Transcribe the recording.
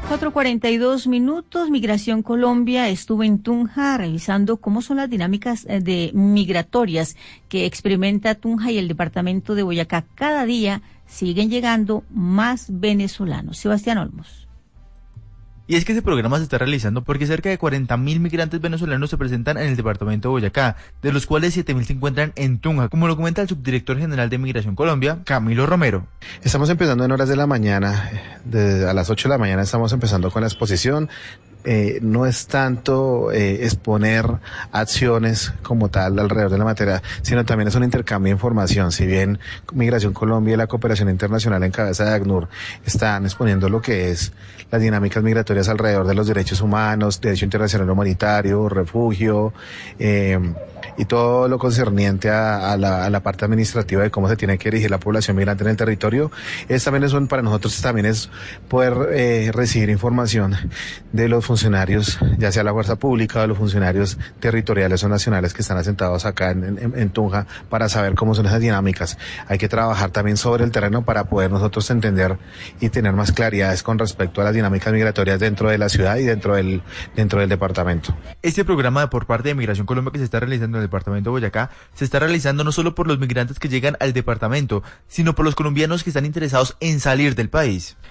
4:42. Migración Colombia estuvo en Tunja revisando cómo son las dinámicas de migratorias que experimenta Tunja y el departamento de Boyacá. Cada día siguen llegando más venezolanos. Sebastián Olmos. Y es que ese programa se está realizando porque cerca de 40.000 migrantes venezolanos se presentan en el departamento de Boyacá, de los cuales 7.000 se encuentran en Tunja, como lo comenta el subdirector general de Migración Colombia, Camilo Romero. Estamos empezando en horas de la mañana, a las 8 de la mañana estamos empezando con la exposición. No es tanto exponer acciones como tal alrededor de la materia, sino también es un intercambio de información. Si bien Migración Colombia y la cooperación internacional en cabeza de ACNUR están exponiendo lo que es las dinámicas migratorias alrededor de los derechos humanos, derecho internacional humanitario, refugio, y todo lo concerniente a la parte administrativa de cómo se tiene que dirigir la población migrante en el territorio, para nosotros también es poder recibir información de los funcionarios, ya sea la fuerza pública o de los funcionarios territoriales o nacionales que están asentados acá en Tunja, para saber cómo son esas dinámicas. Hay que trabajar también sobre el terreno para poder nosotros entender y tener más claridades con respecto a las dinámicas migratorias dentro de la ciudad y dentro del departamento. Este programa por parte de Migración Colombia que se está realizando en el departamento de Boyacá se está realizando no solo por los migrantes que llegan al departamento, sino por los colombianos que están interesados en salir del país.